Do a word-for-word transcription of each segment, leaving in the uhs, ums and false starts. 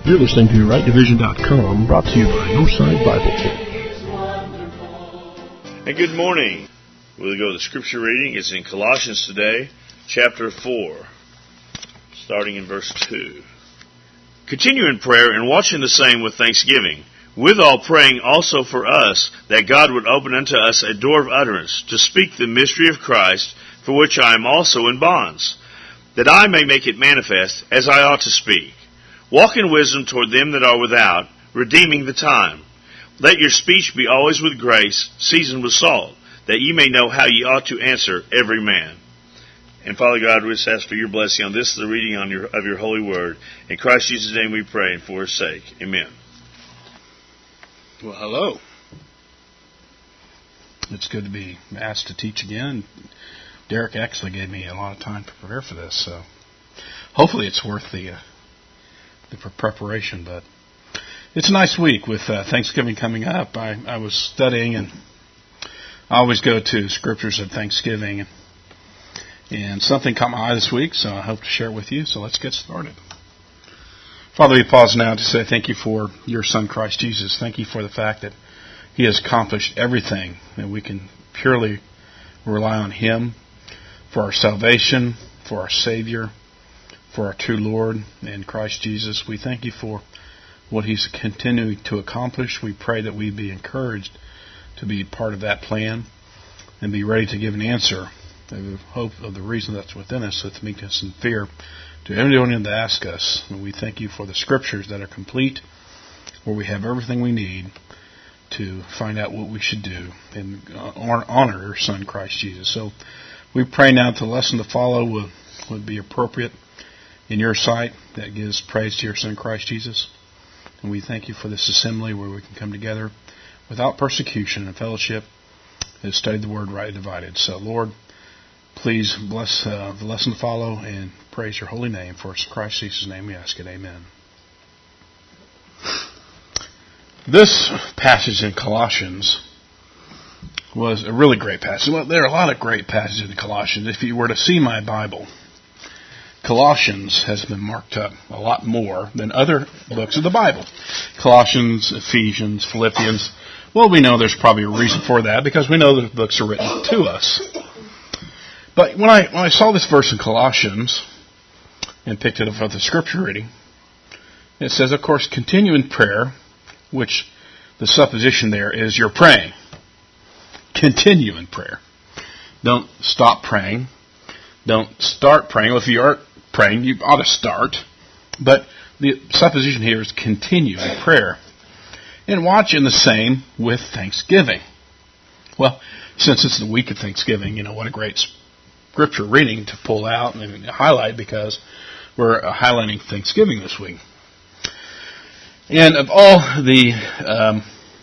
You're listening to right division dot com, brought to you by Northside Bible Church. And good morning. We'll go to the scripture reading. It's in Colossians today, chapter four, starting in verse two. Continue in prayer and watching the same with thanksgiving, withal praying also for us, that God would open unto us a door of utterance, to speak the mystery of Christ, for which I am also in bonds, that I may make it manifest as I ought to speak. Walk in wisdom toward them that are without, redeeming the time. Let your speech be always with grace, seasoned with salt, that ye may know how ye ought to answer every man. And Father God, we just ask for your blessing on this, the reading on your, of your holy word. In Christ Jesus' name we pray, and for his sake. Amen. Well, hello. It's good to be asked to teach again. Derek actually gave me a lot of time to prepare for this, so hopefully it's worth the uh, the preparation. But it's a nice week with uh, Thanksgiving coming up. I, I was studying, and I always go to scriptures at Thanksgiving, and, and something caught my eye this week, so I hope to share it with you. So let's get started. Father, we pause now to say thank you for your Son, Christ Jesus. Thank you for the fact that he has accomplished everything, that we can purely rely on him for our salvation, for our Savior, for our true Lord and Christ Jesus. We thank you for what he's continuing to accomplish. We pray that we be encouraged to be part of that plan and be ready to give an answer of hope of the reason that's within us with meekness and fear to anyone that asks us. And we thank you for the scriptures that are complete, where we have everything we need to find out what we should do and honor your Son, Christ Jesus. So we pray now that the lesson to follow would, would be appropriate in your sight, that gives praise to your Son, Christ Jesus. And we thank you for this assembly where we can come together without persecution and fellowship and study the word rightly divided. So, Lord, please bless uh, the lesson to follow and praise your holy name. For Christ Jesus' name we ask it. Amen. This passage in Colossians was a really great passage. Well, there are a lot of great passages in Colossians. If you were to see my Bible, Colossians has been marked up a lot more than other books of the Bible. Colossians, Ephesians, Philippians. Well, we know there's probably a reason for that, because we know the books are written to us. But when I when I saw this verse in Colossians and picked it up from the scripture reading, it says, of course, continue in prayer, which the supposition there is you're praying. Continue in prayer. Don't stop praying. Don't start praying. Well, if you are praying, you ought to start. But the supposition here is continue in prayer. And watch in the same with thanksgiving. Well, since it's the week of Thanksgiving, you know, what a great scripture reading to pull out and highlight, because we're highlighting Thanksgiving this week. And of all the um,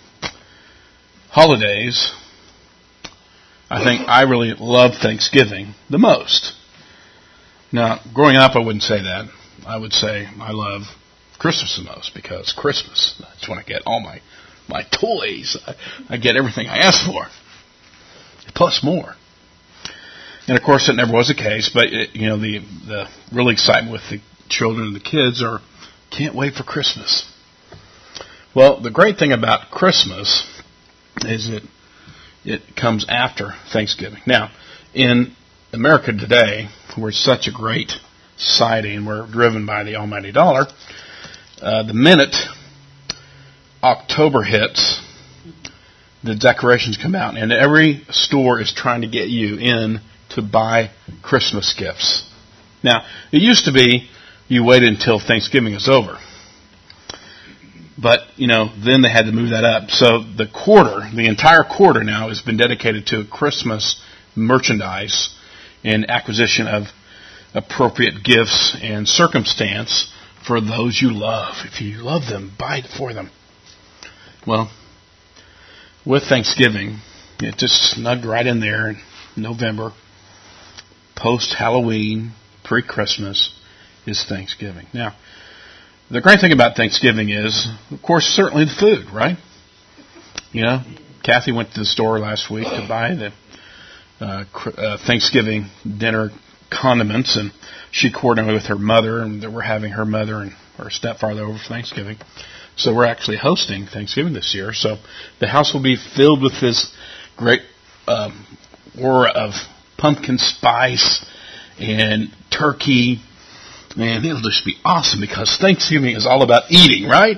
holidays, I think I really love Thanksgiving the most. Now, growing up, I wouldn't say that. I would say I love Christmas the most, because Christmas, that's when I get all my, my toys. I, I get everything I ask for, plus more. And of course, it never was the case, but it, you know, the, the real excitement with the children and the kids are, can't wait for Christmas. Well, the great thing about Christmas is that it comes after Thanksgiving. Now, in America today, we're such a great society and we're driven by the almighty dollar. Uh, the minute October hits, the decorations come out, and every store is trying to get you in to buy Christmas gifts. Now, it used to be you waited until Thanksgiving is over. But, you know, then they had to move that up. So the quarter, the entire quarter now has been dedicated to Christmas merchandise and acquisition of appropriate gifts and circumstance for those you love. If you love them, buy it for them. Well, with Thanksgiving, it just snugged right in there in November. Post-Halloween, pre-Christmas is Thanksgiving. Now, the great thing about Thanksgiving is, of course, certainly the food, right? You know, Kathy went to the store last week to buy the uh, uh, Thanksgiving dinner condiments, and she coordinated with her mother, and we're having her mother and or a step farther over for Thanksgiving. So we're actually hosting Thanksgiving this year. So the house will be filled with this great um, aura of pumpkin spice and turkey. Man, it'll just be awesome because Thanksgiving is all about eating, right?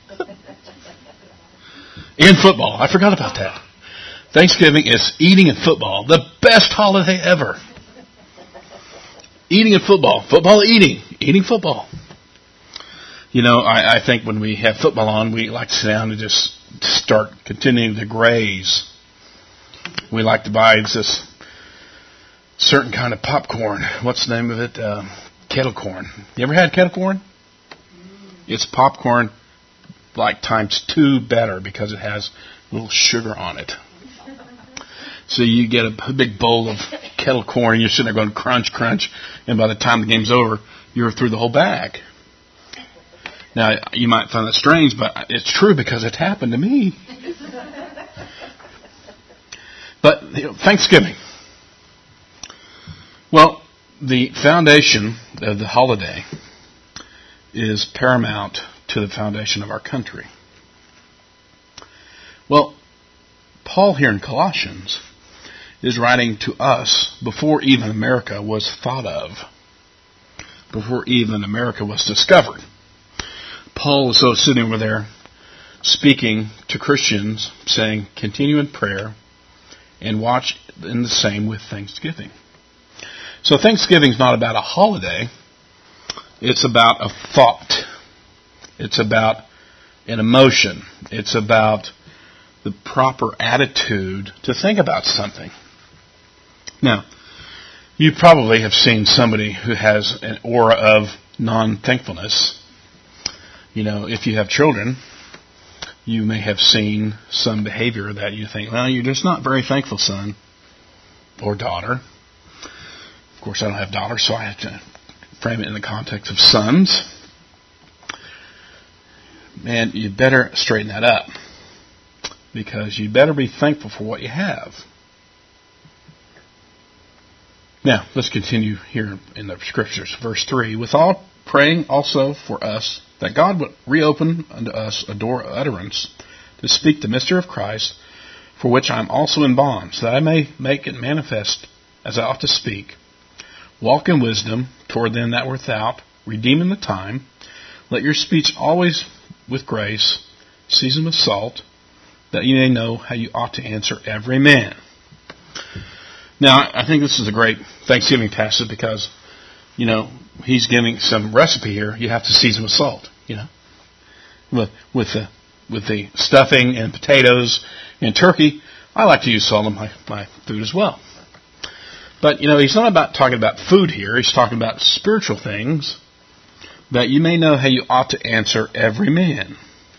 And football. I forgot about that. Thanksgiving is eating and football. The best holiday ever. Eating and football. Football, eating. Eating football. You know, I, I think when we have football on, we like to sit down and just start continuing to graze. We like to buy this certain kind of popcorn. What's the name of it? Uh, kettle corn. You ever had kettle corn? It's popcorn like times two better because it has a little sugar on it. So you get a big bowl of kettle corn and you're sitting there going crunch, crunch, and by the time the game's over, you're through the whole bag. Now, you might find that strange, but it's true because it happened to me. But, you know, Thanksgiving. Well, the foundation of the holiday is paramount to the foundation of our country. Well, Paul here in Colossians is writing to us before even America was thought of, before even America was discovered. Paul was so sitting over there speaking to Christians, saying, continue in prayer and watch in the same with thanksgiving. So Thanksgiving is not about a holiday. It's about a thought. It's about an emotion. It's about the proper attitude to think about something. Now, you probably have seen somebody who has an aura of non-thankfulness. You know, if you have children, you may have seen some behavior that you think, well, you're just not very thankful, son or daughter. Of course, I don't have daughters, so I have to frame it in the context of sons. Man, you better straighten that up, because you better be thankful for what you have. Now, let's continue here in the Scriptures. Verse three, with all praying also for us, that God would reopen unto us a door of utterance to speak the mystery of Christ, for which I am also in bonds, that I may make it manifest as I ought to speak. Walk in wisdom toward them that were without, redeeming the time. Let your speech always with grace, seasoned with salt, that you may know how you ought to answer every man. Now, I think this is a great Thanksgiving passage because, you know, he's giving some recipe here. You have to season with salt, you know, with with the with the stuffing and potatoes and turkey. I like to use salt in my, my food as well. But, you know, he's not about talking about food here. He's talking about spiritual things, that you may know how you ought to answer every man.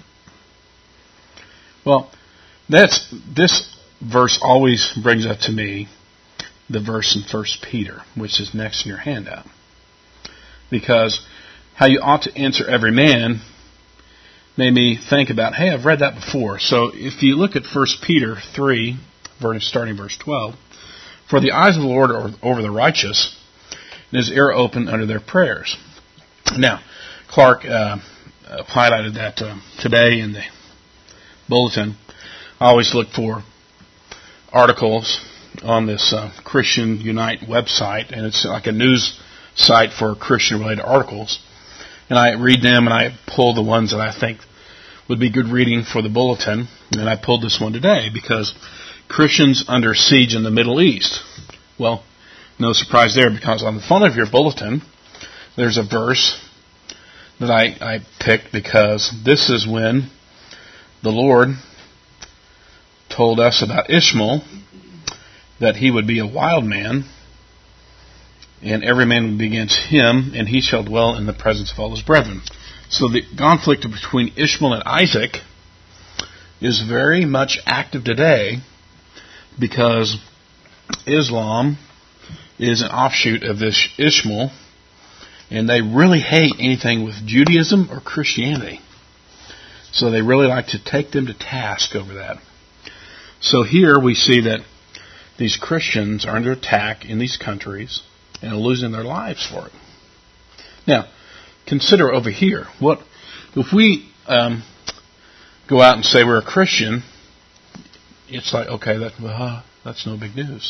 Well, that's this verse always brings up to me the verse in First Peter, which is next in your handout. Because how you ought to answer every man made me think about, hey, I've read that before. So if you look at First Peter three, starting verse twelve, for the eyes of the Lord are over the righteous, and his ear open under their prayers. Now, Clark uh, highlighted that uh, today in the bulletin. I always look for articles on this uh, Christian Unite website, and it's like a news site for Christian-related articles. And I read them, and I pull the ones that I think would be good reading for the bulletin. And I pulled this one today because Christians under siege in the Middle East. Well, no surprise there, because on the front of your bulletin, there's a verse that I, I picked because this is when the Lord told us about Ishmael, that he would be a wild man, and every man would be against him, and he shall dwell in the presence of all his brethren. So the conflict between Ishmael and Isaac is very much active today, because Islam is an offshoot of this Ishmael, and they really hate anything with Judaism or Christianity. So they really like to take them to task over that. So here we see that these Christians are under attack in these countries and are losing their lives for it. Now, consider over here. What if we um, go out and say we're a Christian? It's like, okay, that uh, that's no big news.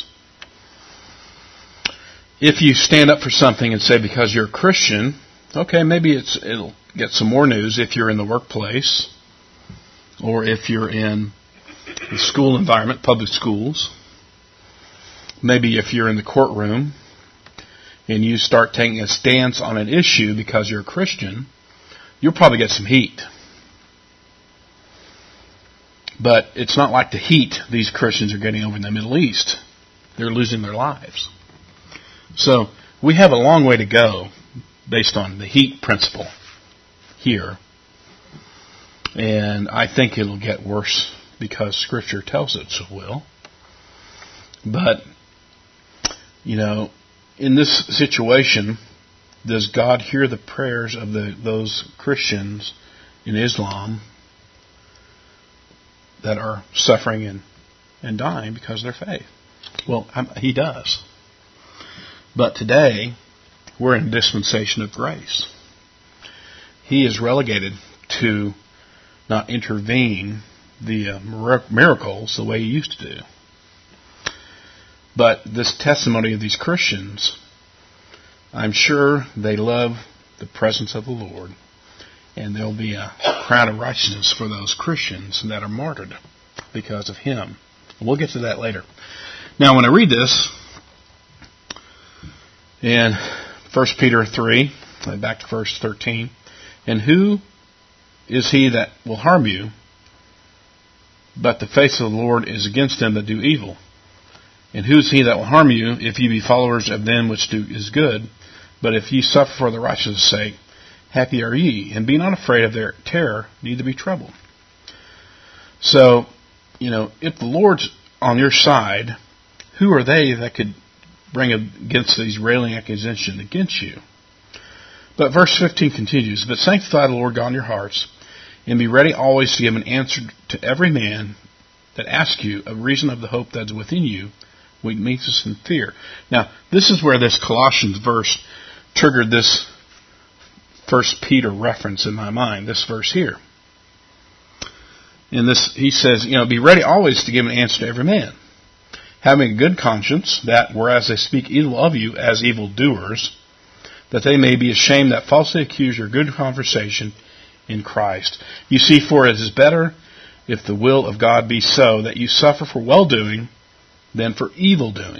If you stand up for something and say because you're a Christian, okay, maybe it's it'll get some more news if you're in the workplace or if you're in the school environment, public schools. Maybe if you're in the courtroom and you start taking a stance on an issue because you're a Christian, you'll probably get some heat. But it's not like the heat these Christians are getting over in the Middle East. They're losing their lives. So we have a long way to go based on the heat principle here. And I think it'll get worse because Scripture tells it so will. But, you know, in this situation, does God hear the prayers of the those Christians in Islam that are suffering and, and dying because of their faith? Well, I'm, He does. But today, we're in a dispensation of grace. He is relegated to not intervene the uh, miracles the way He used to do. But this testimony of these Christians, I'm sure they love the presence of the Lord, and there'll be a crown of righteousness for those Christians that are martyred because of Him. We'll get to that later. Now, when I read this, in First Peter three, back to verse thirteen, and who is he that will harm you? But the face of the Lord is against them that do evil. And who is he that will harm you, if ye be followers of them which do is good? But if ye suffer for the righteousness' sake, happy are ye, and be not afraid of their terror, neither be troubled. So, you know, if the Lord's on your side, who are they that could bring against these railing accusations against you? But verse fifteen continues, but sanctify the Lord God in your hearts, and be ready always to give an answer to every man that asks you a reason of the hope that is within you, which meets us in fear. Now, this is where this Colossians verse triggered this First Peter reference in my mind, this verse here. And this, he says, you know, be ready always to give an answer to every man, having a good conscience, that whereas they speak evil of you as evildoers, that they may be ashamed that falsely accuse your good conversation in Christ. You see, for it is better, if the will of God be so, that you suffer for well-doing than for evil-doing.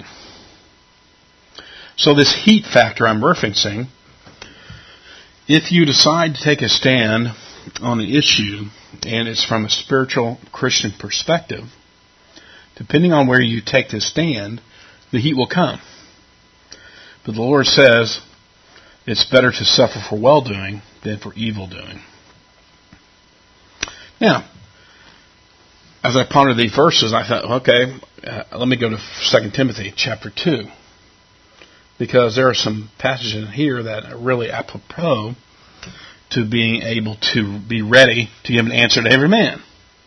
So this heat factor I'm referencing, if you decide to take a stand on an issue, and it's from a spiritual Christian perspective, depending on where you take this stand, the heat will come. But the Lord says it's better to suffer for well-doing than for evil-doing. Now, as I pondered these verses, I thought, okay, uh, let me go to Second Timothy chapter two. Because there are some passages in here that are really apropos to being able to be ready to give an answer to every man.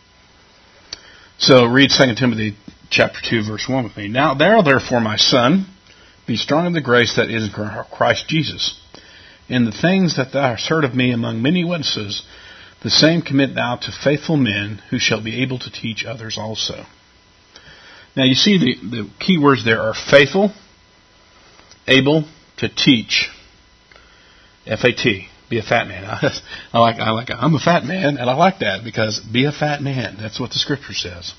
So read Second Timothy chapter two, verse one with me. Now there, therefore, my son, be strong in the grace that is in Christ Jesus. In the things that thou hast heard of me among many witnesses, the same commit thou to faithful men, who shall be able to teach others also. Now you see the, the key words there are faithful, able to teach. F A T. Be a fat man. I, I like. I like. I'm a fat man, and I like that because be a fat man. That's what the Scripture says.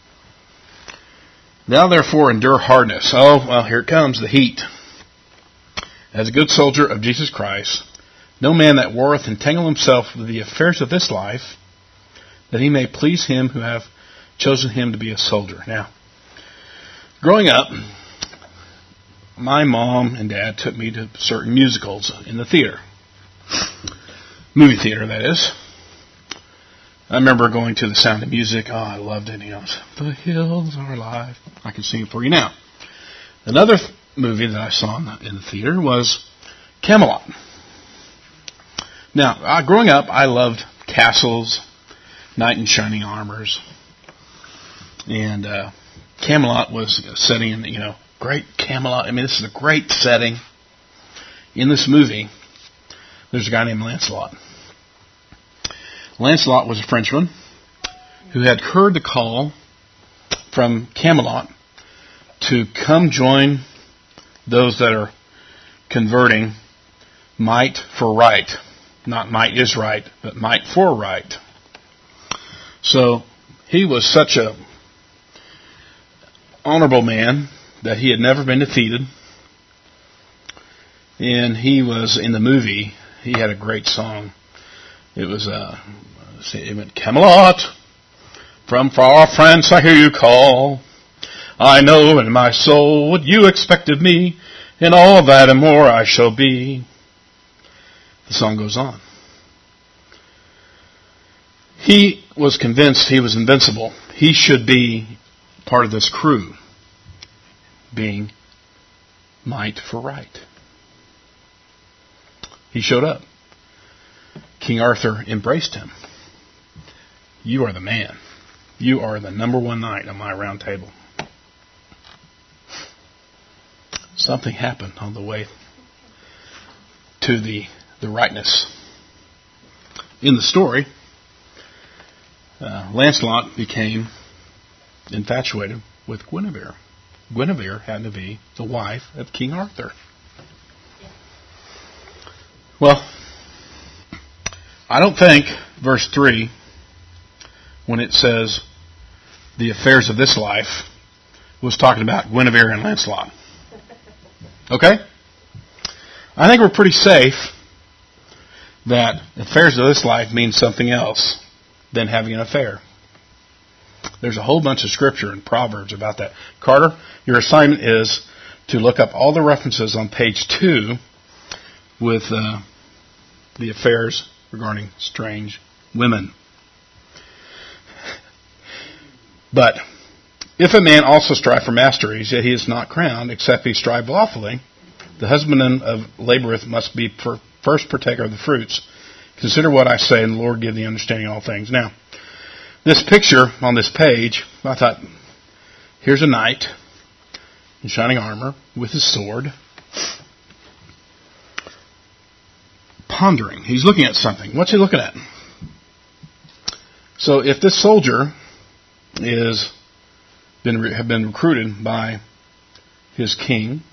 Now, therefore, endure hardness. Oh, well, here it comes, the heat. As a good soldier of Jesus Christ, no man that warreth entangle himself with the affairs of this life, that he may please him who have chosen him to be a soldier. Now, growing up, my mom and dad took me to certain musicals in the theater. Movie theater, that is. I remember going to The Sound of Music. Oh, I loved it. You know, the hills are alive. I can sing it for you now. Another th- movie that I saw in the, in the theater was Camelot. Now, uh, growing up, I loved castles, knight in shining armors, and uh, Camelot was a setting in, you know, great Camelot. I mean, this is a great setting. In this movie, there's a guy named Lancelot. Lancelot was a Frenchman who had heard the call from Camelot to come join those that are converting might for right. Not might is right, but might for right. So he was such a honorable man that he had never been defeated. And he was, in the movie, he had a great song. It was, uh, it went, Camelot, from far France I hear you call. I know in my soul what you expect of me, and all that and more I shall be. The song goes on. He was convinced he was invincible. He should be part of this crew, being might for right. He showed up. King Arthur embraced him. You are the man. You are the number one knight on my round table. Something happened on the way to the, the rightness. In the story, uh, Lancelot became infatuated with Guinevere. Guinevere had to be the wife of King Arthur. Well, I don't think verse three, when it says the affairs of this life, was talking about Guinevere and Lancelot. Okay? I think we're pretty safe that affairs of this life means something else than having an affair. There's a whole bunch of scripture in Proverbs about that. Carter, your assignment is to look up all the references on page two with uh, the affairs regarding strange women. But if a man also strive for masteries, yet he is not crowned, except he strive lawfully, the husbandman of laboreth must be per, first partaker of the fruits. Consider what I say, and the Lord give thee understanding of all things. Now, this picture on this page, I thought, here's a knight in shining armor with his sword, pondering. He's looking at something. What's he looking at? So if this soldier is been have been recruited by his king,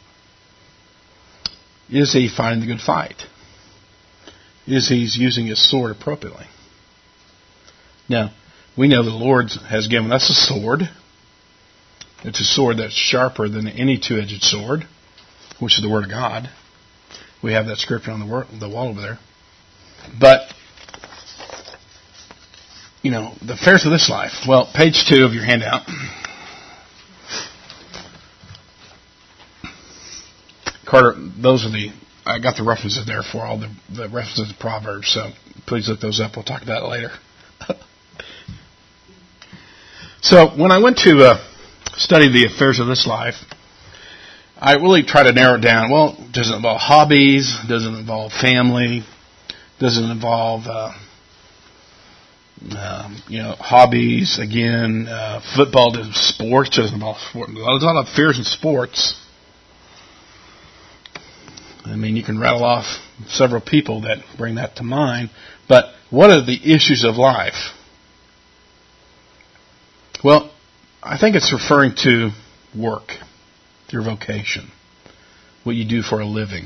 is he fighting the good fight? Is he using his sword appropriately? Now, we know the Lord has given us a sword. It's a sword that's sharper than any two-edged sword, which is the Word of God. We have that scripture on the, word, the wall over there. But, you know, the affairs of this life. Well, page two of your handout. Carter, those are the, I got the references there for all the, the references to Proverbs, so please look those up. We'll talk about it later. So, when I went to uh, study the affairs of this life, I really try to narrow it down. Well, does it involve hobbies? Does it involve family? Does it involve, uh, um, you know, hobbies? Again, uh, football, does sports? Does it involve sport? There's a lot of affairs in sports. I mean, you can rattle off several people that bring that to mind. But what are the issues of life? Well, I think it's referring to work, your vocation, what you do for a living.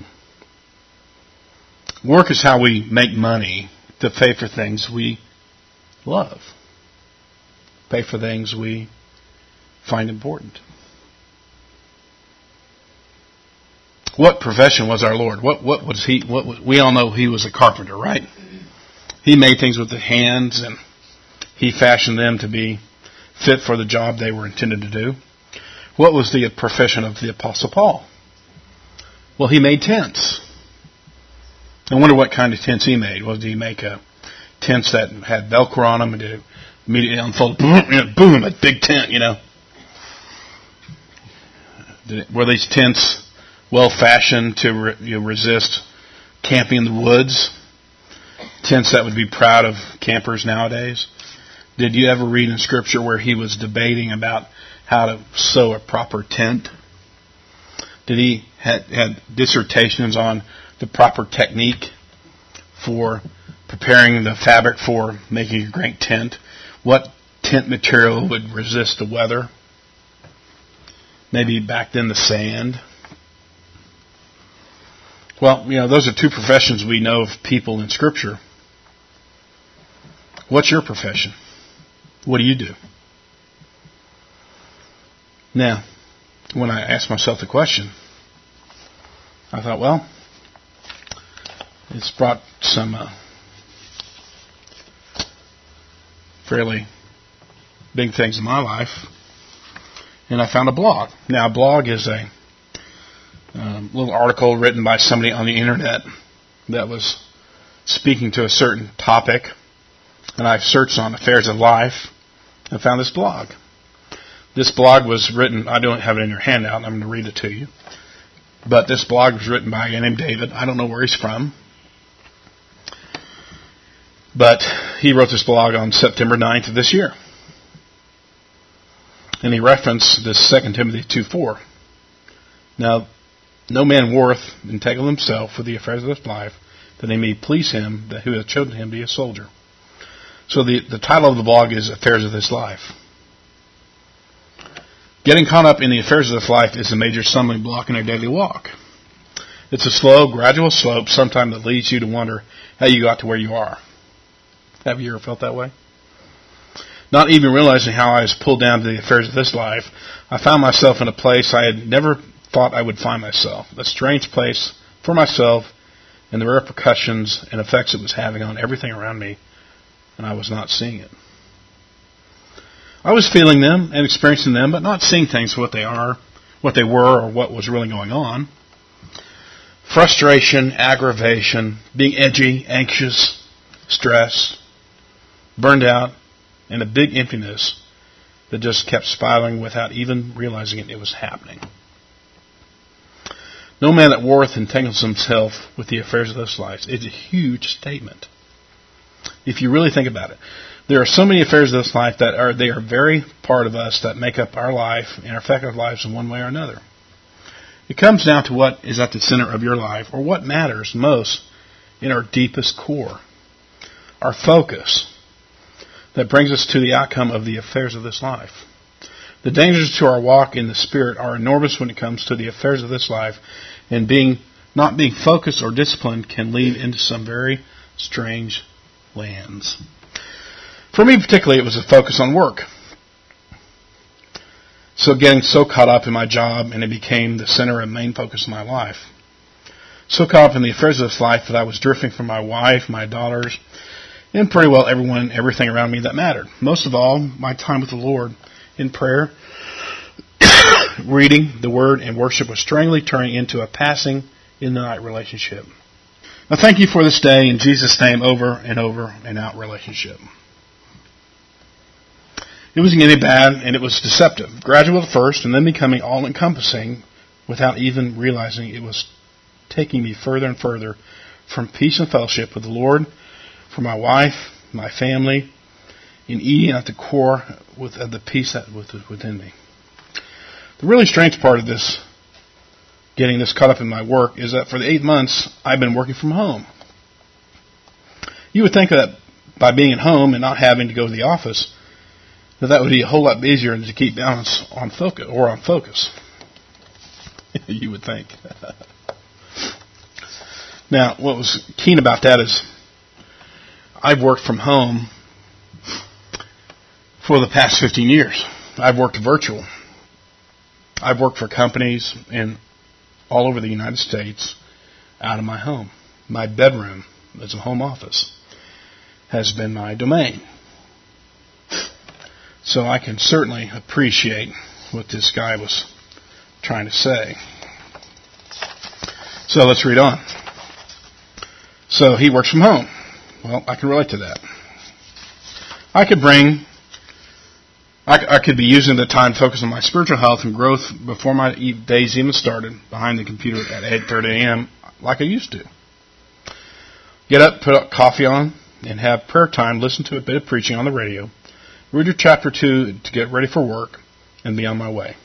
Work is how we make money to pay for things we love, pay for things we find important. What profession was our Lord? What what was he? What was, we all know he was a carpenter, right? He made things with his hands, and he fashioned them to be fit for the job they were intended to do. What was the profession of the Apostle Paul? Well, he made tents. I wonder what kind of tents he made. Was did he make a tents that had Velcro on them and did it immediately unfold? Boom, boom, a big tent, you know. Did it, were these tents well fashioned to re, you know, resist camping in the woods? Tents that would be proud of campers nowadays. Did you ever read in Scripture where he was debating about how to sew a proper tent? Did he had, had dissertations on the proper technique for preparing the fabric for making a great tent. What tent material would resist the weather? Maybe back then the sand. Well, you know, those are two professions we know of people in Scripture. What's your profession? What do you do? Now, when I asked myself the question, I thought, well, it's brought some uh, fairly big things in my life, and I found a blog. Now, a blog is a um, little article written by somebody on the internet that was speaking to a certain topic, and I searched on affairs of life and found this blog. This blog was written, I don't have it in your handout, I'm going to read it to you. But this blog was written by a guy named David. I don't know where he's from. But he wrote this blog on September ninth of this year. And he referenced this Second Timothy two four. Now, no man worth entangle himself with the affairs of this life, that he may please him that who hath chosen him to be a soldier. So the, the title of the blog is Affairs of This Life. Getting caught up in the affairs of this life is a major stumbling block in our daily walk. It's a slow, gradual slope, sometimes that leads you to wonder how you got to where you are. Have you ever felt that way? Not even realizing how I was pulled down to the affairs of this life, I found myself in a place I had never thought I would find myself. A strange place for myself and the repercussions and effects it was having on everything around me, and I was not seeing it. I was feeling them and experiencing them, but not seeing things for what they are, what they were, or what was really going on. Frustration, aggravation, being edgy, anxious, stressed, burned out, and a big emptiness that just kept spiraling without even realizing it, it was happening. No man that warreth entangles himself with the affairs of this life. It's a huge statement, if you really think about it. There are so many affairs of this life that are they are very part of us that make up our life and affect our lives in one way or another. It comes down to what is at the center of your life, or what matters most in our deepest core. Our focus that brings us to the outcome of the affairs of this life. The dangers to our walk in the Spirit are enormous when it comes to the affairs of this life, and being not being focused or disciplined can lead into some very strange lands. For me particularly, it was a focus on work. So getting so caught up in my job, and it became the center and main focus of my life. So caught up in the affairs of this life that I was drifting from my wife, my daughters, and pretty well everyone, everything around me that mattered. Most of all, my time with the Lord in prayer, reading the Word, and worship was strangely turning into a passing in the night relationship. Now thank you for this day, in Jesus' name, over and over and out relationship. It wasn't any bad, and it was deceptive. Gradual at first, and then becoming all-encompassing without even realizing it was taking me further and further from peace and fellowship with the Lord, from my wife, my family, and eating at the core with, of the peace that was within me. The really strange part of this, getting this caught up in my work, is that for the eight months I've been working from home. You would think that by being at home and not having to go to the office, that that would be a whole lot easier to keep balance on focus or on focus. You would think. Now, what was keen about that is I've worked from home for the past fifteen years. I've worked virtual. I've worked for companies in all over the United States out of my home. My bedroom as a home office has been my domain. So I can certainly appreciate what this guy was trying to say. So let's read on. So he works from home. Well, I can relate to that. I could bring, I, I could be using the time to focus on my spiritual health and growth before my days even started behind the computer at eight thirty a.m. like I used to. Get up, put up coffee on, and have prayer time, listen to a bit of preaching on the radio, read your chapter two to get ready for work, and be on my way.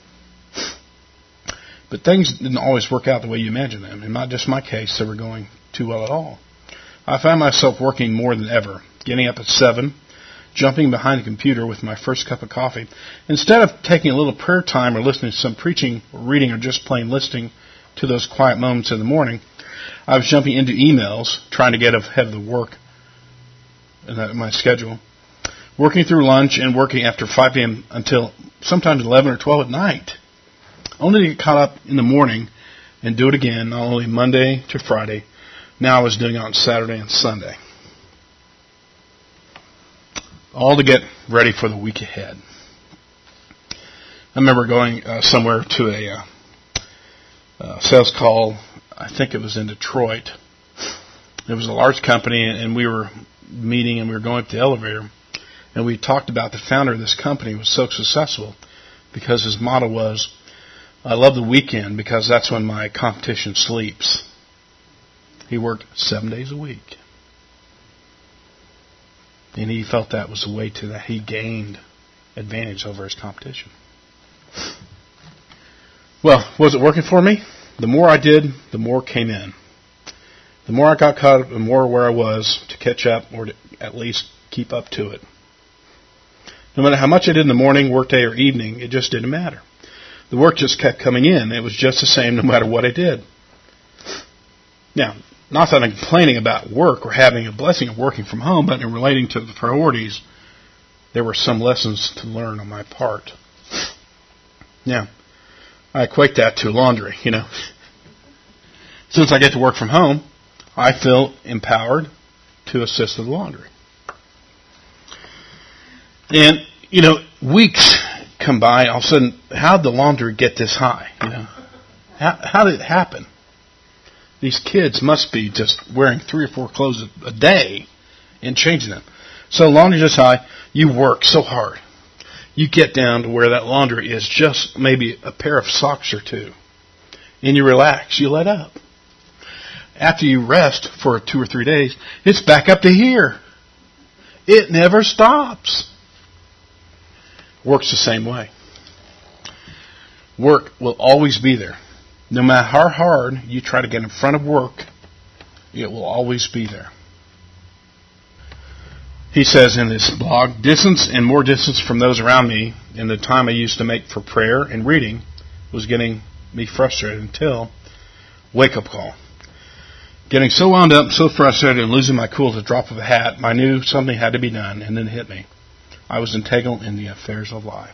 But things didn't always work out the way you imagined them. And not just my case, they were going too well at all. I found myself working more than ever, getting up at seven, jumping behind the computer with my first cup of coffee. Instead of taking a little prayer time or listening to some preaching or reading or just plain listening to those quiet moments in the morning, I was jumping into emails, trying to get ahead of the work in my schedule, working through lunch and working after five p.m. until sometimes eleven or twelve at night, only to get caught up in the morning and do it again, not only Monday to Friday. Now I was doing it on Saturday and Sunday. All to get ready for the week ahead. I remember going uh, somewhere to a uh, uh, sales call. I think it was in Detroit. It was a large company, and we were meeting, and we were going up the elevator, and we talked about the founder of this company was so successful because his motto was, I love the weekend because that's when my competition sleeps. He worked seven days a week. And he felt that was the way to that he gained advantage over his competition. Well, was it working for me? The more I did, the more came in. The more I got caught up, the more where I was to catch up or to at least keep up to it. No matter how much I did in the morning, workday, or evening, it just didn't matter. The work just kept coming in. It was just the same no matter what I did. Now, not that I'm complaining about work or having a blessing of working from home, but in relating to the priorities, there were some lessons to learn on my part. Now, I equate that to laundry, you know. Since I get to work from home, I feel empowered to assist with laundry. And, you know, weeks come by, all of a sudden, how did the laundry get this high? You know, how, how did it happen? These kids must be just wearing three or four clothes a day and changing them. So laundry's this high, you work so hard. You get down to where that laundry is just maybe a pair of socks or two. And you relax, you let up. After you rest for two or three days, it's back up to here. It never stops. Works the same way. Work will always be there. No matter how hard you try to get in front of work, it will always be there. He says in this blog, distance and more distance from those around me in the time I used to make for prayer and reading was getting me frustrated until wake-up call. Getting so wound up, so frustrated, and losing my cool at the drop of a hat, I knew something had to be done, and then it hit me. I was entangled in the affairs of life.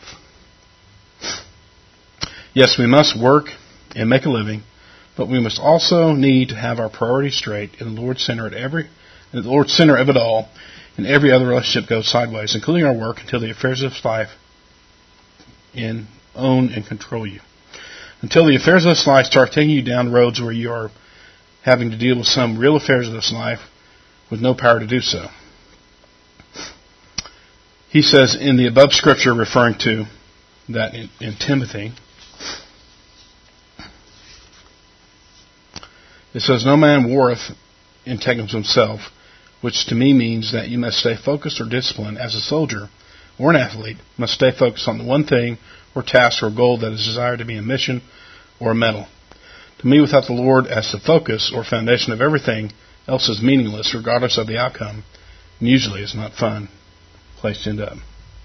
Yes, we must work and make a living, but we must also need to have our priorities straight in the Lord's center at every, in the Lord's center of it all, and every other relationship goes sideways, including our work, until the affairs of this life in, own and control you. Until the affairs of this life start taking you down roads where you are having to deal with some real affairs of this life with no power to do so. He says in the above scripture, referring to that in, in Timothy, it says, no man warreth entangles himself, which to me means that you must stay focused or disciplined as a soldier or an athlete, must stay focused on the one thing or task or goal that is desired to be a mission or a medal. To me, without the Lord as the focus or foundation of everything else is meaningless, regardless of the outcome, and usually is not fun place to end up.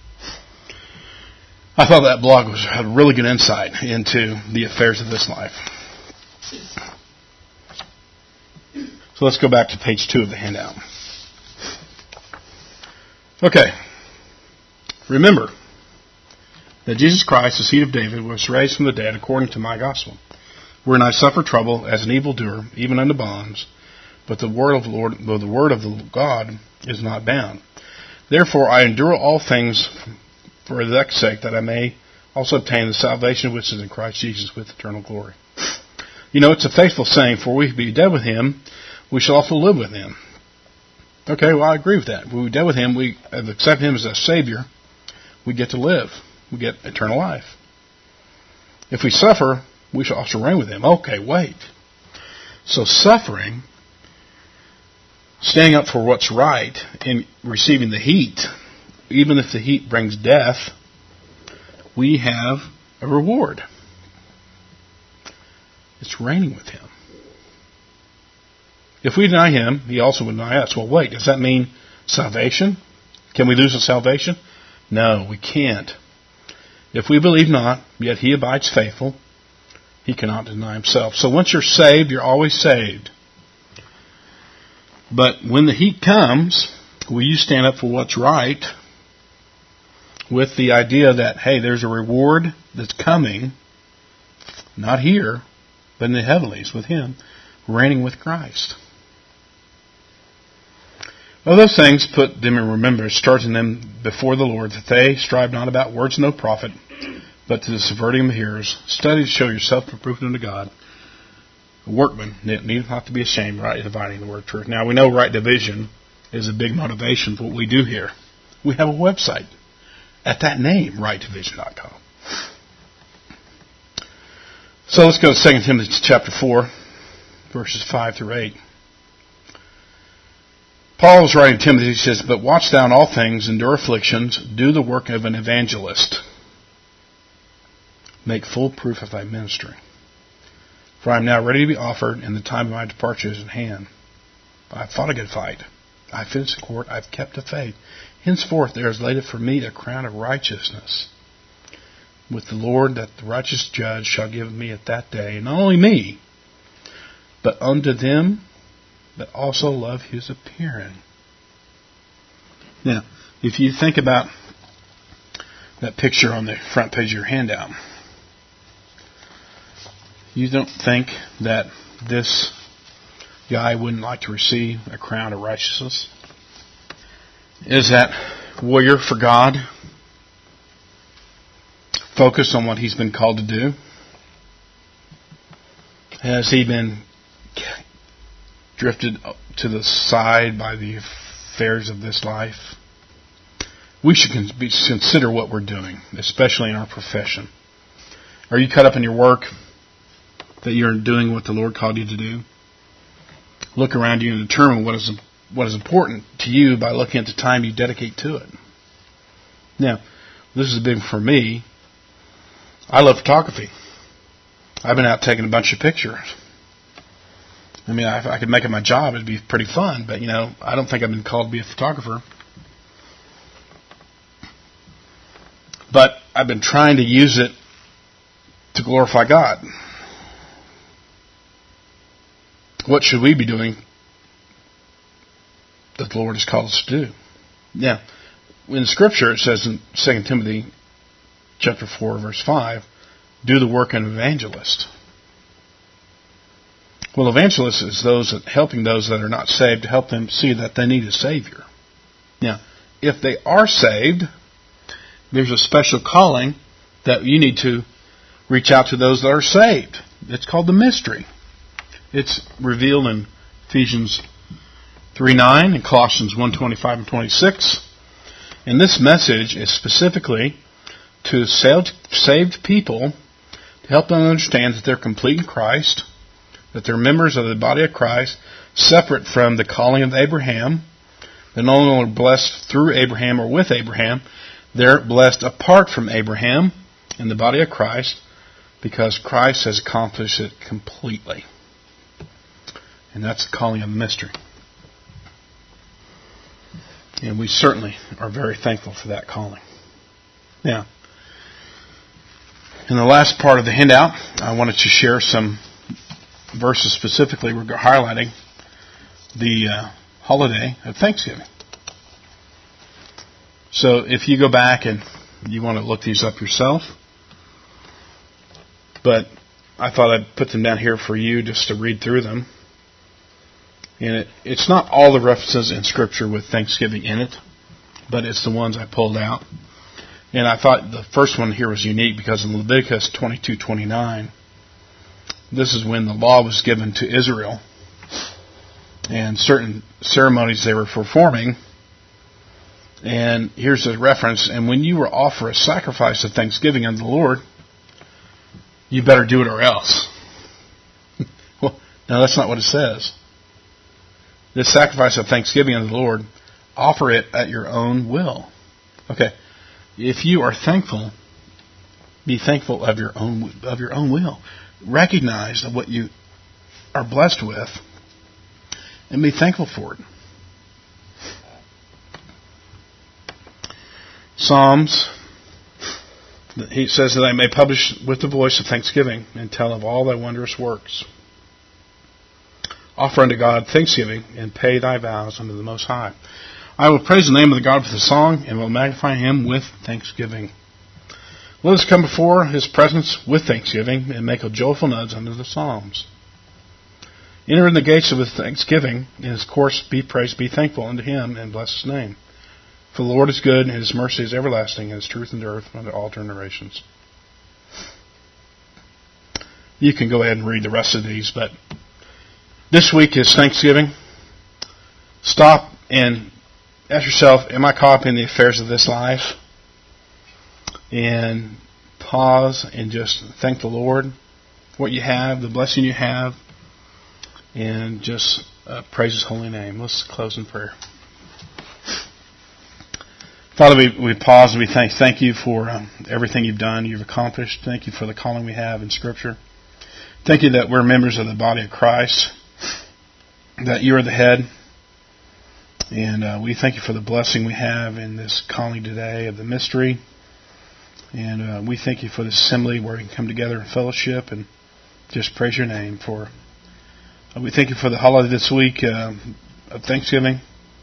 I thought that blog was had really good insight into the affairs of this life. So let's go back to page two of the handout. Okay. Remember that Jesus Christ, the seed of David, was raised from the dead according to my gospel, wherein I suffer trouble as an evildoer, even unto bonds, but the word of the Lord, though the word of the God is not bound. Therefore I endure all things for elect's sake, that I may also obtain the salvation which is in Christ Jesus with eternal glory. You know, it's a faithful saying, for we be dead with him, we shall also live with him. Okay, well, I agree with that. When we dead with him, we have accepted him as a Savior, we get to live. We get eternal life. If we suffer, we shall also reign with him. Okay, wait. So suffering, standing up for what's right, and receiving the heat, even if the heat brings death, we have a reward. It's reigning with him. If we deny him, he also will deny us. Well, wait, does that mean salvation? Can we lose the salvation? No, we can't. If we believe not, yet he abides faithful, he cannot deny himself. So once you're saved, you're always saved. But when the heat comes, will you stand up for what's right with the idea that, hey, there's a reward that's coming, not here, but in the heavenlies with him, reigning with Christ. Well, those things put them in remembrance, charging them before the Lord, that they strive not about words no profit, but to the subverting of the hearers. Study to show yourself approved unto God, a workman that needeth not to be ashamed, rightly dividing the word of truth. Now, we know right division is a big motivation for what we do here. We have a website at that name, right division dot com. So let's go to Second Timothy chapter four, verses five through eight. Paul was writing to Timothy, he says, "But watch thou in all things, endure afflictions, do the work of an evangelist. Make full proof of thy ministry. For I am now ready to be offered, and the time of my departure is at hand. I have fought a good fight. I have finished the court. I have kept the faith. Henceforth there is laid up for me a crown of righteousness, with the Lord, that the righteous judge shall give me at that day, and not only me, but unto them that also love his appearing." Now, if you think about that picture on the front page of your handout, you don't think that this guy wouldn't like to receive a crown of righteousness? Is that warrior for God focused on what he's been called to do? Has he been drifted to the side by the affairs of this life? We should consider what we're doing, especially in our profession. Are you caught up in your work, that you're doing what the Lord called you to do? Look around you and determine what is what is important to you by looking at the time you dedicate to it. Now, this is big for me. I love photography. I've been out taking a bunch of pictures. I mean, if I could make it my job, it'd be pretty fun. But, you know, I don't think I've been called to be a photographer. But I've been trying to use it to glorify God. What should we be doing that the Lord has called us to do? Now, in Scripture it says in Second Timothy chapter four, verse five, do the work of an evangelist. Well, evangelist is those that helping those that are not saved to help them see that they need a Savior. Now, if they are saved, there's a special calling that you need to reach out to those that are saved. It's called the mystery. It's revealed in Ephesians three nine and Colossians one twenty-five and twenty-six. And this message is specifically to saved people to help them understand that they're complete in Christ, that they're members of the body of Christ, separate from the calling of Abraham. They're no longer blessed through Abraham or with Abraham. They're blessed apart from Abraham in the body of Christ, because Christ has accomplished it completely. And that's the calling of the mystery. And we certainly are very thankful for that calling. Now, in the last part of the handout, I wanted to share some verses specifically we're highlighting the uh, holiday of Thanksgiving. So if you go back and you want to look these up yourself, but I thought I'd put them down here for you just to read through them. And it, it's not all the references in Scripture with Thanksgiving in it, but it's the ones I pulled out. And I thought the first one here was unique because in Leviticus twenty-two twenty-nine, this is when the law was given to Israel, and certain ceremonies they were performing. And here's a reference: and when you were offer a sacrifice of thanksgiving unto the Lord, you better do it or else. Well, no, that's not what it says. This sacrifice of thanksgiving unto the Lord, offer it at your own will. Okay, if you are thankful, be thankful of your own of your own will. Recognize that what you are blessed with and be thankful for it. Psalms, he says that I may publish with the voice of thanksgiving and tell of all thy wondrous works. Offer unto God thanksgiving and pay thy vows unto the Most High. I will praise the name of the God with a song and will magnify him with thanksgiving. Let us come before his presence with thanksgiving and make a joyful noise unto the psalms. Enter in the gates with thanksgiving, in his courts be praised, be thankful unto him, and bless his name. For the Lord is good, and his mercy is everlasting, and his truth endureth unto all generations. You can go ahead and read the rest of these, but this week is Thanksgiving. Stop and ask yourself, am I caught up in the affairs of this life? And pause and just thank the Lord, what you have, the blessing you have, and just uh, praise his holy name. Let's close in prayer. Father, we, we pause and we thank thank you for um, everything you've done, you've accomplished. Thank you for the calling we have in Scripture. Thank you that we're members of the body of Christ, that you are the head. And uh, we thank you for the blessing we have in this calling today of the mystery. And uh, we thank you for this assembly where we can come together in fellowship and just praise your name. For uh, we thank you for the holiday this week uh, of Thanksgiving.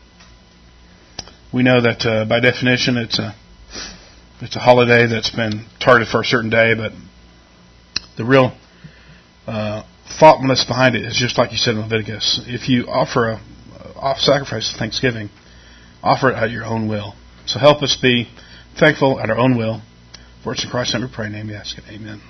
We know that uh, by definition it's a it's a holiday that's been targeted for a certain day, but the real uh, thoughtfulness behind it is just like you said in Leviticus. If you offer a off sacrifice of Thanksgiving, offer it at your own will. So help us be thankful at our own will. For it's in Christ's name we pray, name we ask it. Amen.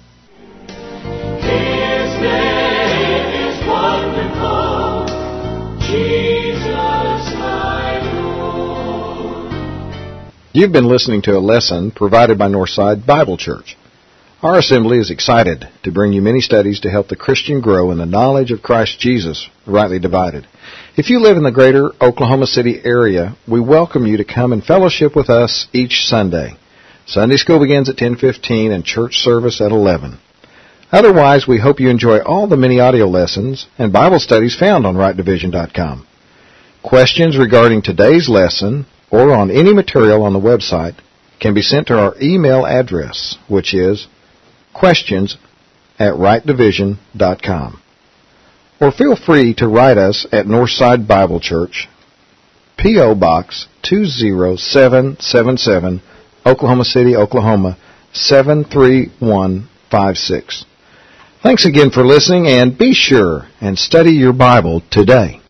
His name is wonderful, Jesus my Lord. You've been listening to a lesson provided by Northside Bible Church. Our assembly is excited to bring you many studies to help the Christian grow in the knowledge of Christ Jesus, rightly divided. If you live in the greater Oklahoma City area, we welcome you to come and fellowship with us each Sunday. Sunday school begins at ten fifteen and church service at eleven. Otherwise, we hope you enjoy all the many audio lessons and Bible studies found on right division dot com. Questions regarding today's lesson or on any material on the website can be sent to our email address, which is questions at right division dot com. Or feel free to write us at Northside Bible Church, P O. Box two zero seven seven seven, Oklahoma City, Oklahoma seven three one five six. Thanks again for listening, and be sure and study your Bible today.